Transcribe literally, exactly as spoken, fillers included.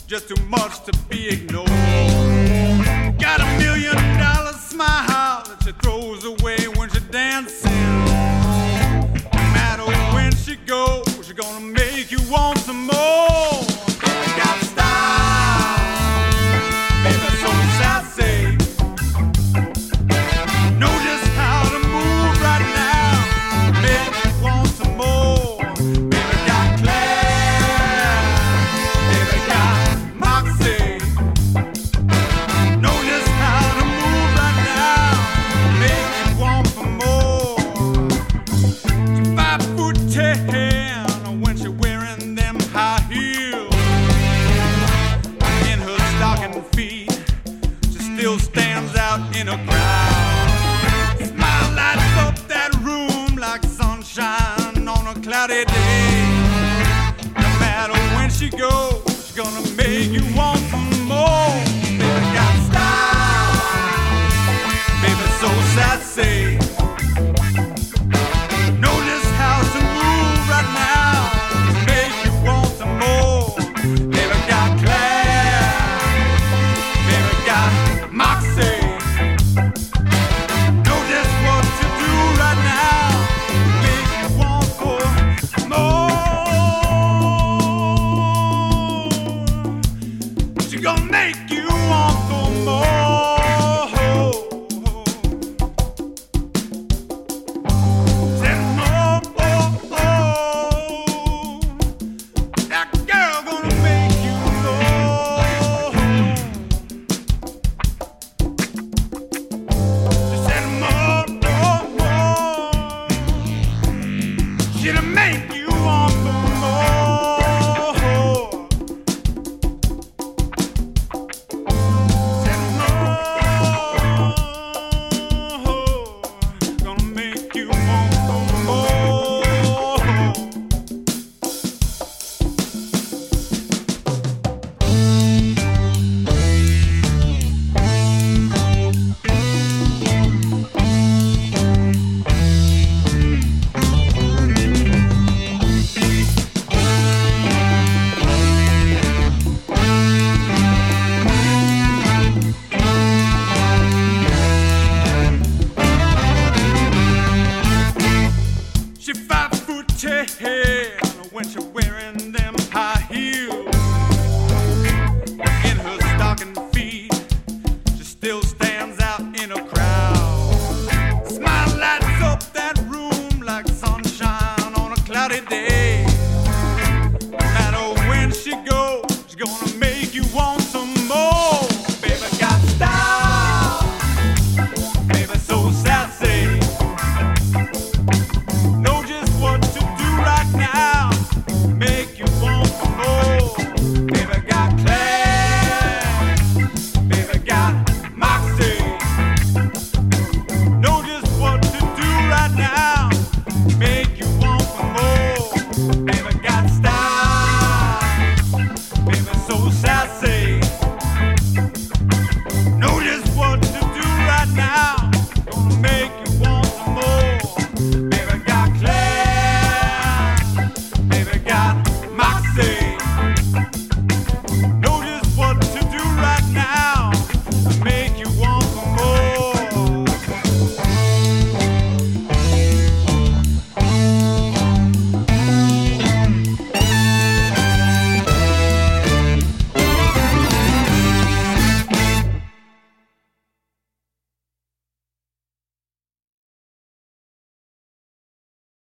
just too much to be ignored. Got a million dollar smile that she throws away when she's dancing. No matter when she goes, she's gonna make you want some more. Baby got style, baby so sassy. Know just how to move right now, make you want some more. Baby got class, baby got moxie. Know just how to move right now, make you want for more. She's five foot ten when she's wearing them high heels. In her stocking feet, she still stands out in a crowd. Smile lights up that room like sunshine on a cloudy day. No matter when she goes, she's gonna make you want